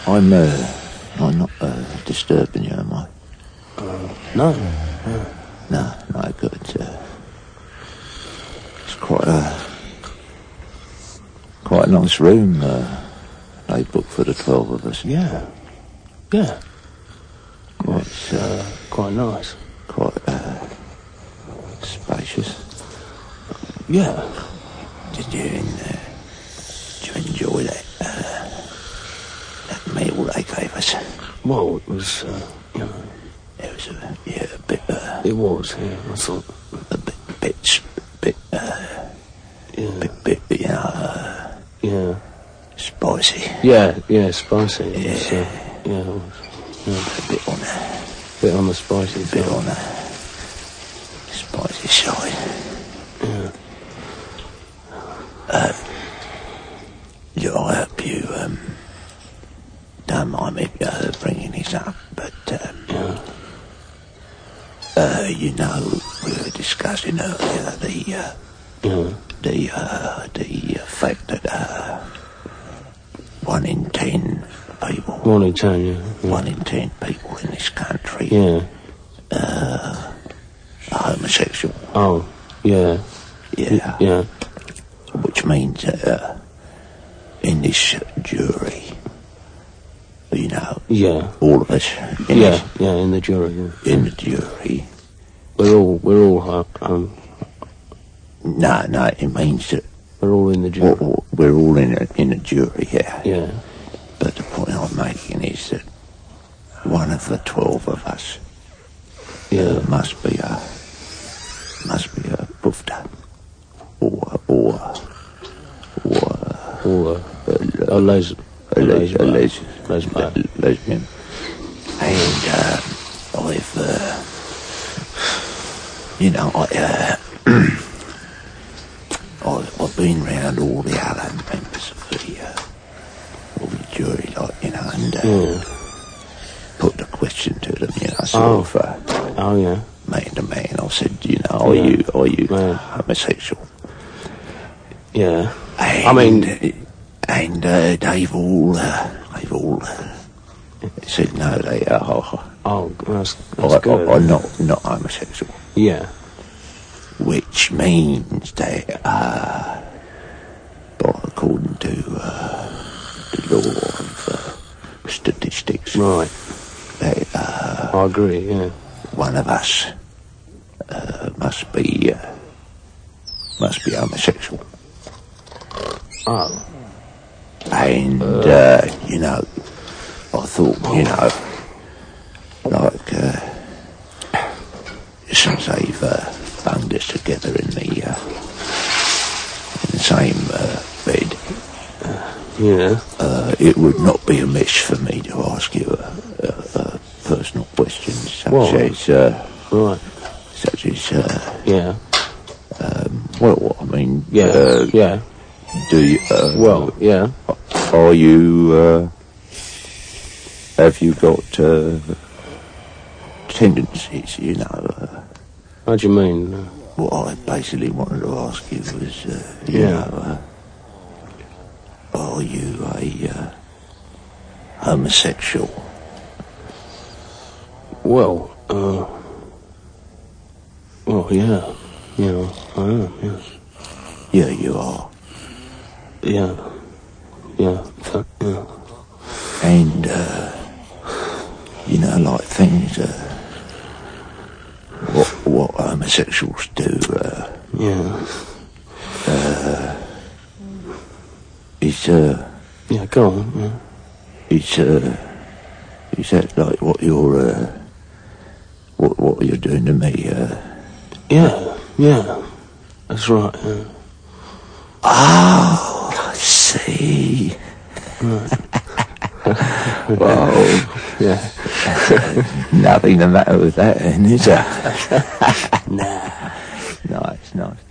I'm not disturbing you, am I? No. No, good. It's quite a nice room they booked for the 12 of us. Yeah. Quite nice. Quite spacious. Yeah. Did you enjoy that meal they gave us? Well, it was, It was a bit. It was, yeah. I thought A bit, yeah. spicy. Yeah, spicy. It was, Yeah. it was, A bit on the spicy bit side. on the spicy side. Yeah. I hope you don't mind me bringing this up, but we were discussing earlier the fact that 1 in 10 people, 1 in 10, yeah. 1 in 10 people in this country Yeah. are homosexual. Oh, yeah. Yeah. Yeah. Which means in this jury, Yeah. all of us in Yeah, in the jury, yeah. in the jury. We're all No, it means that we're all in the jury. we're all in a jury, yeah. Yeah. But the point I'm making is that one of the 12 of us must be a buffed or a lesbian. lesbian. And I've been round all the other members of the jury, and put the question to them, sort of man to man. I said, are you homosexual? Yeah. And, they've all said no. They are. Oh, that's good. I'm not homosexual. Yeah. Which means they are, according to the law of statistics, Right. they are. I agree. Yeah. One of us must be homosexual. Oh. And I thought, since they've bunged us together in the same bed, it would not be amiss for me to ask you a personal question, such as well, I mean, do you? Are you? Have you got tendencies? How do you mean? What I basically wanted to ask you was, are you a homosexual? Well, yeah. I am, yes. Yeah, you are. Yeah. And, like things, what homosexuals do, is, go on, is that like what you're doing to me, Yeah, that's right, yeah. Oh, I see. Well, Yeah. nothing the matter with that, then, is there? Nah. Nice.